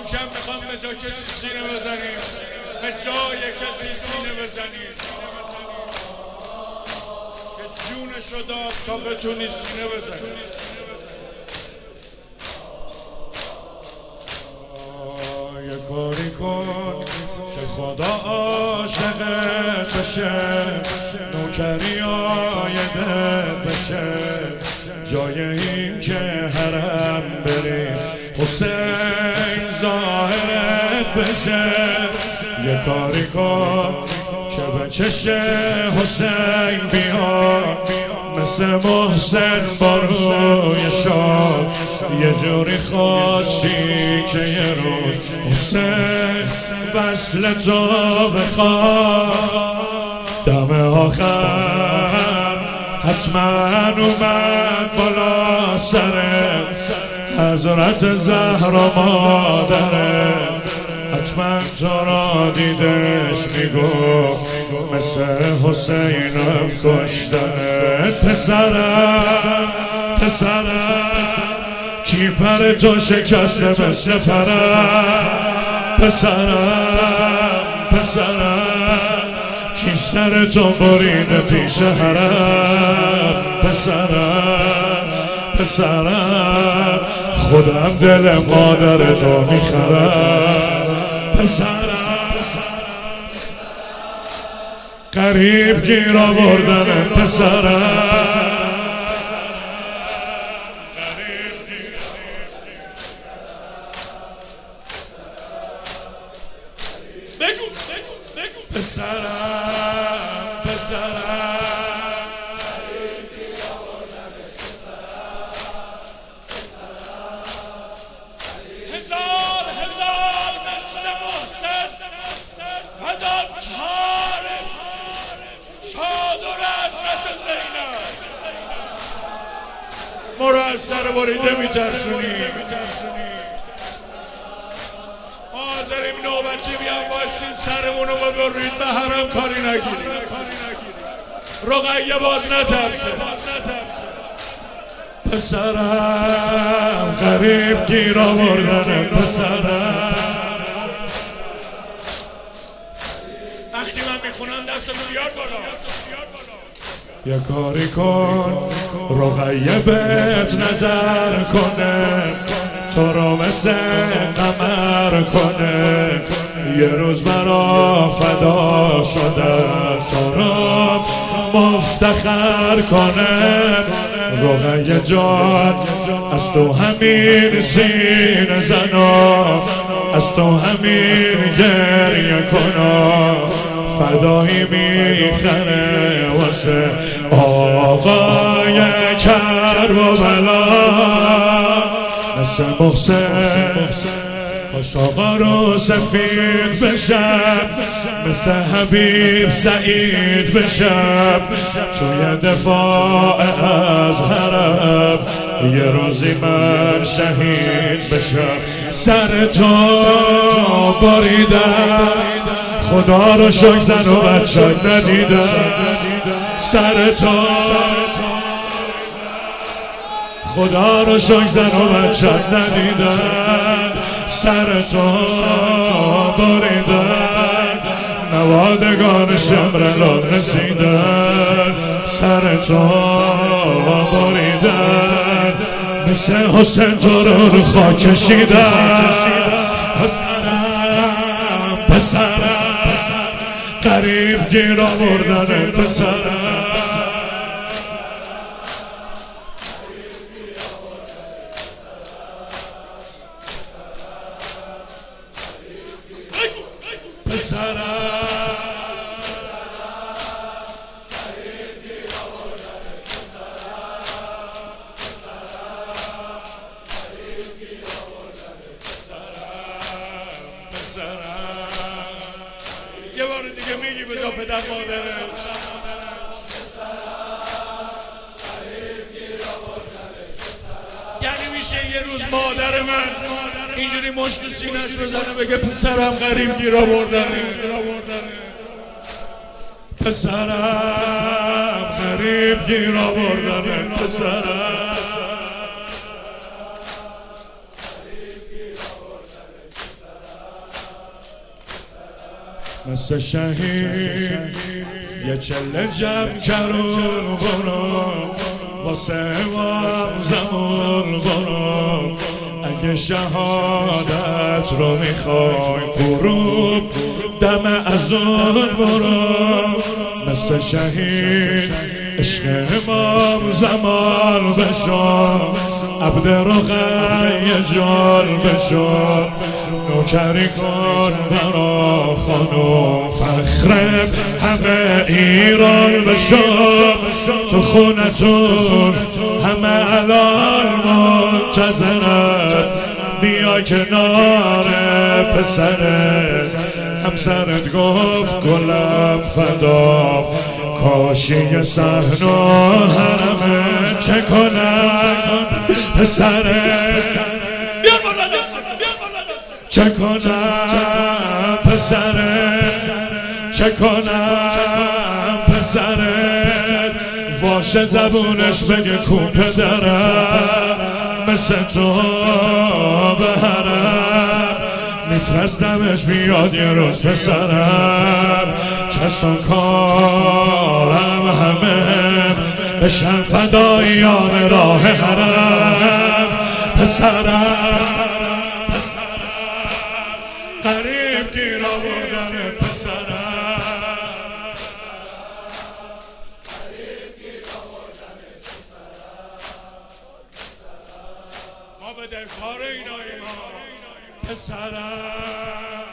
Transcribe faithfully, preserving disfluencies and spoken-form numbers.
امشب میخوام به جا کسی سینه بزنیم، به جای کسی سینه بزنیم که جونشو داد تا بتونی سینه بزنی. یه کاری کن که خدا عاشقت بشه، نوکری آیدت بشه، جای این که حرم بری حسین ظاهرت بشه. یه کاری کن که به چشم حسین بیاد، مثل محسن با روی شاد، یه جوری خواستی که یه روز حسین وصل تو بخواد. دم آخر حتما اومد بالا سر حضرت زهرا مادره، حتما تو را دیدش میگو مثل حسینم کشتنت. پسرم پسرم کی پر تو شکسته مثل پرم، پسرم پسرم کی سر تو بریده پیش حرم، پسرم پسرم خودم دل مادر تو میخرم. پسرم غریب گیر آوردن، پسرم بگو بگو پسرم پسرم هزار هزار مثل محسن فداتار شادر حضرت زینب. ما رو از سر بریده میترسونی، ما حاضریم نوبتی بیان باشیم سرمونو ببرید، به حرم کاری نگیریم. رقیه باز نترسه. پسرم غریب گیر آوردن، پسرم وقتی من میخونم دستتو بیار بالا. یه کاری کن رقیه بهت نظر کنه، تو رو مثل قمر کنه، یه روز برا فدا شده تو رو مفتخر کنه. رقیه جان از تو همین سینه زنا، از تو همین گریه کنا، فدایی میخره واسه آقای کربلا. مثل محسن خوش آقا رو سفید بشم، مثل حبیب سعید بشم، توی دفاع از حرم یه روزی من شهید بشم. سر تو بریدم خدا رو شکر زن و بچه ندیدم، سر تو خدا رو شکر زن و بچه ندیدم، سر تو بریدن نوادگان شمرلان رسیدن، سر تو بریدن مثل حسین تو رو خاک کشیدن. پسرم پسرم غریب گیر آوردن، پسرم پسرم یه بار دیگه میگی به جا پدر مادرش. یعنی میشه یه روز مادر من اینجوری مشت و سینه‌اش بزنه بگه پسرم غریب گیر آوردنه، پسرم غریب گیر آوردنه، پسرم مثل شهید یه چله جمع کرون برو واسه امام زمان برو اگه شهادت رو میخوای غروب دم ازون برو مثل شهید عشق امام زمان بشو عبد رقیه جان بشو نوکری کن برا خانم فخر همه ایران بشو تو خونتون همه الان منتظرت بیا کنار پسرت همسرت گفت گلم فدا کاشی صحن و حرمه چه کنم پسرت چه کنم پسرت چه کنم پسرت باشه زبونش بگه کو پدرم مثل تو به حرم میفرستمش بیاد یه روز پسرم کسان کارم همه بشن فدایان راه حرم پسرم قریب گیر آوردن پسرم ما به دلکار ایناییم ها پسرم